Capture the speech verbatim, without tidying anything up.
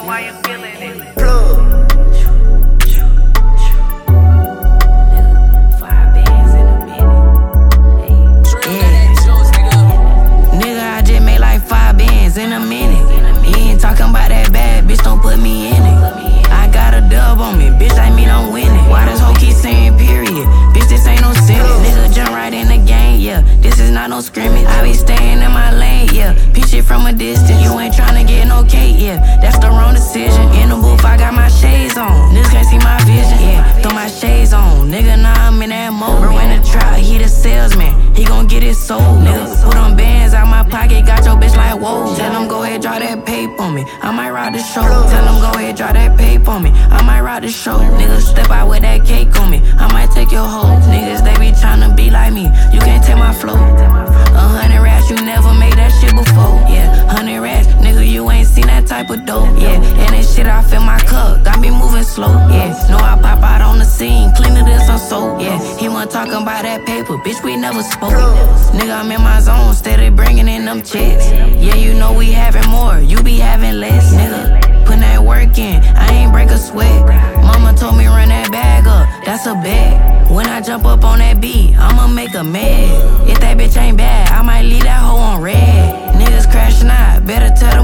why you feeling it. Plug. In a minute, he ain't talking about that bad, bitch, don't put me in it. I got a dub on me, bitch, I mean I'm winning. Why this hoe keep saying period? Bitch, this ain't no sentence. Nigga jump right in the game, yeah, this is not no scrimmage. I be staying in my lane, yeah, pitch it from a distance. You ain't tryna get no cake, yeah, that's the wrong decision. In the booth, I got my shades on, niggas can't see my vision, yeah, throw my shades on. Nigga, now I'm in that mode. Bro, in the trap, he the salesman, he gon' get it sold. Nigga, put them bands out my pocket, got your bitch like whoa. Tell him go ahead, draw that paper on me, I might ride the show. Tell him go ahead, draw that paper on me, I might ride the show. Niggas step out with that cake on me, I might take your hoe. Niggas, they be tryna be like me, you can't take my flow. A hundred rats, you never made that shit before, yeah. Hundred rats, nigga, you ain't seen that type of dope, yeah. And this shit off in my cup, got me moving slow, yeah. Know I pop out on the scene, cleaner than some soap, yeah. He wasn't talking about that paper, bitch, we never spoke. Nigga, I'm in my zone, steady bringing in them checks. Yeah, you know we having more, you be having less, nigga. Putting that work in, I ain't break a sweat. Mama told me run that bag up, that's a bet. When I jump up on that beat, I'ma make a mad. If that bitch ain't bad, I might leave that hoe on red. Niggas crashing out, better tell them